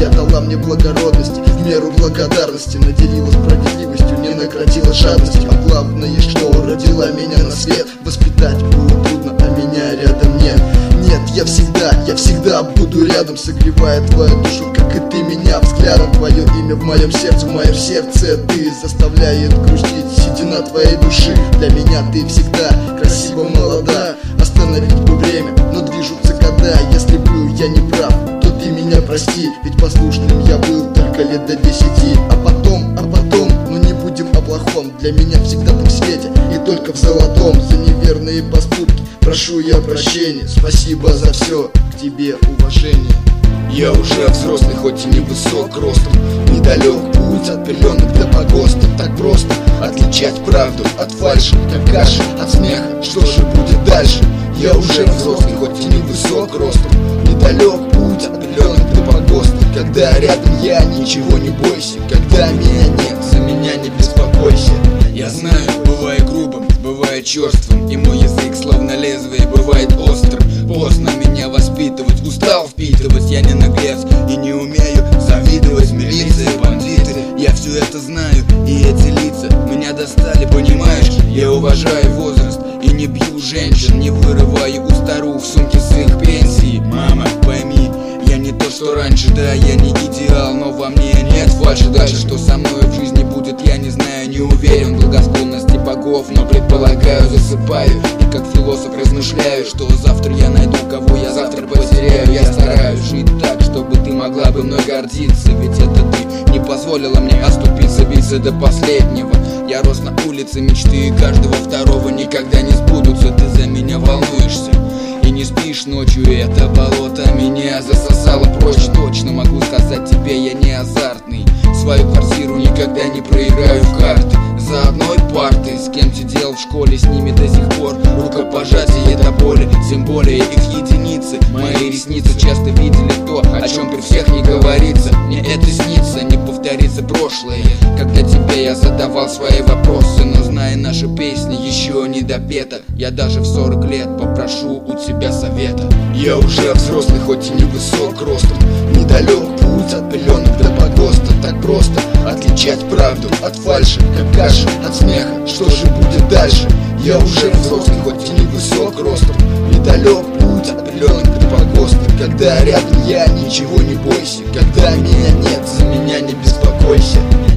Семья дала мне благородности, в меру благодарности наделила справедливостью, не наградила жадностью. А главное, что родила меня на свет. Воспитать было трудно, а меня рядом нет. Нет, я всегда буду рядом, согревая твою душу, как и ты меня взглядом. Твое имя в моем сердце ты заставляет грустить седина твоей души. Для меня ты всегда красиво молода. Остановить бы время, но движутся года. Если был я не прав, то ты меня прости, ведь послушным я был только лет до 10. А потом, ну не будем о плохом. Для меня всегда ты в свете и только в золотом. За неверные поступки прошу я прощения. Спасибо за все, к тебе уважение. Я уже взрослый, хоть и не высок ростом. Недалек путь от пеленок до погоста. Так просто отличать правду от фальши, как каши от смеха. Что же будет дальше? Я уже взрослый, хоть и не высок ростом. Недалек путь от пеленок до погоста. Когда рядом я, ничего не бойся. Когда меня нет, за меня не беспокойся. Я знаю, бывает грубым, бывает черствым, и мой язык словно лезвие бывает острым. Поздно меня воспитывать, устал впитывать. Я не наглец и не умею завидовать. Милиция, бандиты, я все это знаю. И эти лица меня достали, понимаешь? Я уважаю возраст и не бью женщин, не вырываю у старух сумки с их пенсии. Мама, пойми, я не то, что раньше, да, я не идеал, но во мне нет фальши. Дальше, что со мной в жизни будет, я не знаю, не уверен. Благосклонности богов, но предполагаю, засыпаю и как философ размышляю, что завтра я найду, кого я завтра потеряю. Я стараюсь жить так, чтобы ты могла бы мной гордиться, ведь это ты не позволила мне оступиться, биться до последнего. Я рос на улице, мечты каждого второго никогда не сбудутся. Ты за меня волнуешься и не спишь ночью, это болото меня засосало прочь. Точно могу сказать тебе, я не азартный. Свою квартиру никогда не проиграю в карты. За одной партой, с кем сидел в школе, с ними до сих пор рукопожатие до боли. Тем более их единицы, мои ресницы часто видели то, о чем при всех не говорится. Мне это снится, не повторится прошлое, когда тебе я задавал свои вопросы. Но зная наши песни, еще не допета, я даже в 40 лет попрошу у тебя совета. Я уже взрослый, хоть и не высок ростом. Недалек путь от пеленок до погоста. Так просто отличать правду от фальши, как каши от смеха. Что же будет дальше? Я уже взрослый, хоть и не высок ростом. Недалек путь от пеленок до погоста. Когда рядом я, ничего не бойся. Когда меня нет, за меня не беспокойся.